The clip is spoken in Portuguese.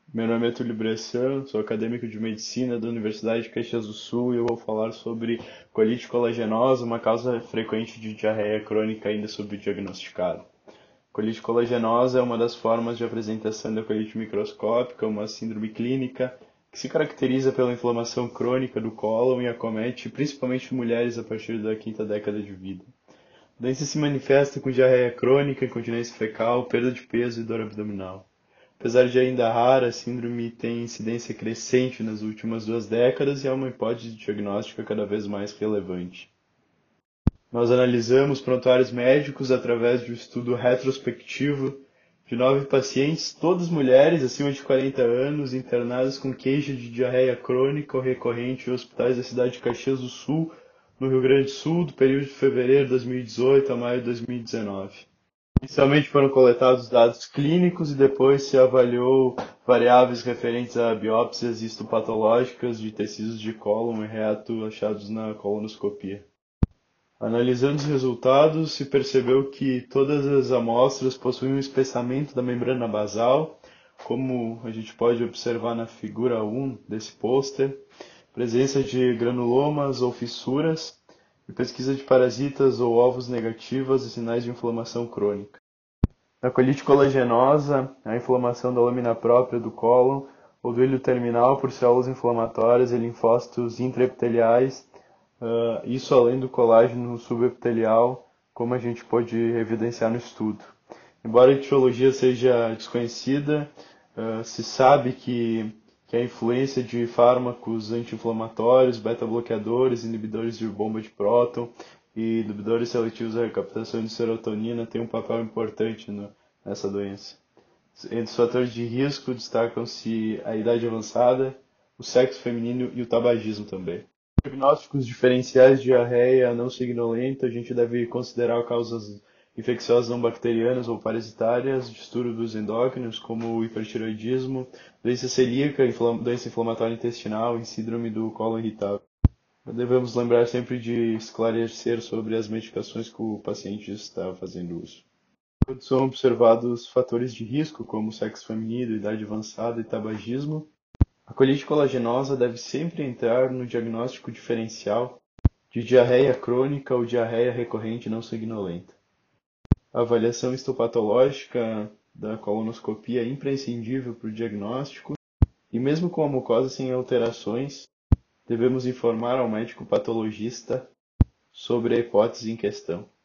Meu nome é Túlio Bressan, sou acadêmico de medicina da Universidade de Caxias do Sul e eu vou falar sobre colite colagenosa, uma causa frequente de diarreia crônica ainda subdiagnosticada. Colite colagenosa é uma das formas de apresentação da colite microscópica, uma síndrome clínica que se caracteriza pela inflamação crônica do cólon e acomete principalmente mulheres a partir da quinta década de vida. A doença se manifesta com diarreia crônica, incontinência fecal, perda de peso e dor abdominal. Apesar de ainda rara, a síndrome tem incidência crescente nas últimas 2 décadas e é uma hipótese diagnóstica cada vez mais relevante. Nós analisamos prontuários médicos através de um estudo retrospectivo de 9 pacientes, todas mulheres acima de 40 anos, internadas com queixa de diarreia crônica ou recorrente em hospitais da cidade de Caxias do Sul, no Rio Grande do Sul, do período de fevereiro de 2018 a maio de 2019. Inicialmente foram coletados dados clínicos e depois se avaliou variáveis referentes a biópsias histopatológicas de tecidos de cólon e reto achados na colonoscopia. Analisando os resultados, se percebeu que todas as amostras possuíam um espessamento da membrana basal, como a gente pode observar na figura 1 desse pôster, presença de granulomas ou fissuras, e pesquisa de parasitas ou ovos negativas e sinais de inflamação crônica. Na colite colagenosa, a inflamação da lâmina própria do cólon ou do ilho terminal por células inflamatórias e linfócitos intraepiteliais, isso além do colágeno subepitelial, como a gente pode evidenciar no estudo. Embora a etiologia seja desconhecida, se sabe que a influência de fármacos anti-inflamatórios, beta-bloqueadores, inibidores de bomba de próton e inibidores seletivos da recaptação de serotonina têm um papel importante nessa doença. Entre os fatores de risco destacam-se a idade avançada, o sexo feminino e o tabagismo também. Diagnósticos diferenciais de diarreia não sanguinolenta, a gente deve considerar causas infecciosas não bacterianas ou parasitárias, distúrbios endócrinos como o hipertireoidismo, doença celíaca, doença inflamatória intestinal e síndrome do colo irritável. Devemos lembrar sempre de esclarecer sobre as medicações que o paciente está fazendo uso. Quando são observados fatores de risco, como sexo feminino, idade avançada e tabagismo, a colite colagenosa deve sempre entrar no diagnóstico diferencial de diarreia crônica ou diarreia recorrente não sanguinolenta. A avaliação histopatológica da colonoscopia é imprescindível para o diagnóstico e mesmo com a mucosa sem alterações, devemos informar ao médico patologista sobre a hipótese em questão.